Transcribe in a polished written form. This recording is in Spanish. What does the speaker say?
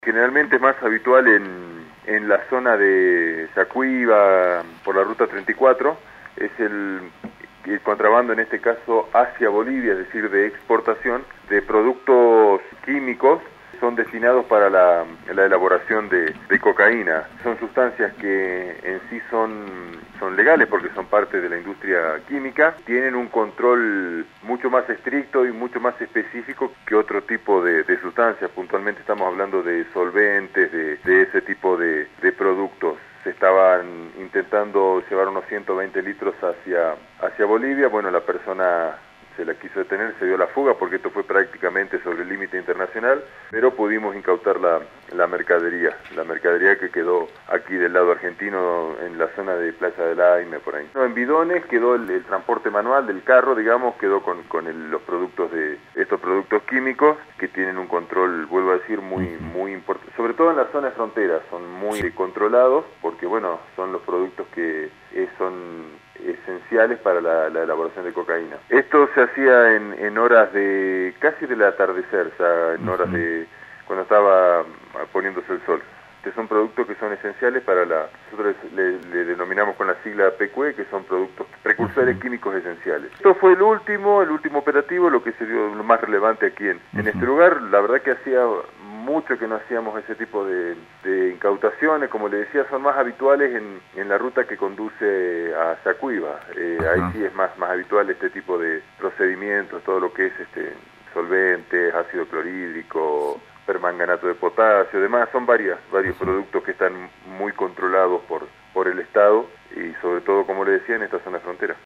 Generalmente es más habitual en la zona de Yacuiba, por la ruta 34, es el contrabando en este caso hacia Bolivia, es decir, de exportación de productos químicos, son destinados para la elaboración de cocaína. Son sustancias que en sí son legales porque son parte de la industria química, tienen un control mucho más estricto y mucho más específico que otro tipo de sustancias. Puntualmente estamos hablando de solventes, de ese tipo de productos. Se estaban intentando llevar unos 120 litros hacia Bolivia. Bueno, la persona se la quiso detener, se dio la fuga porque esto fue prácticamente sobre el límite internacional, pero pudimos incautar la mercadería que quedó aquí del lado argentino en la zona de Playa del Aime, por ahí. No, en bidones quedó el transporte manual del carro, digamos, quedó con los productos estos productos químicos que tienen un control, vuelvo a decir, muy importante, sobre todo en las zonas fronteras, son muy controlados porque, bueno, son los productos que son esenciales para la elaboración de cocaína. Esto se hacía en horas de casi del atardecer, ya en horas de cuando estaba poniéndose el sol. Estos son productos que son esenciales para nosotros le denominamos con la sigla PQE, que son productos precursores químicos esenciales. Esto fue el último operativo, lo que se dio lo más relevante aquí en este lugar. La verdad que hacía mucho que no hacíamos ese tipo de incautaciones, como le decía, son más habituales en la ruta que conduce a Yacuiba. Ahí sí es más habitual este tipo de procedimientos, todo lo que es solventes, ácido clorhídrico, permanganato de potasio, demás, son varios productos que están muy controlados por el Estado y sobre todo, como le decía, en esta zona frontera.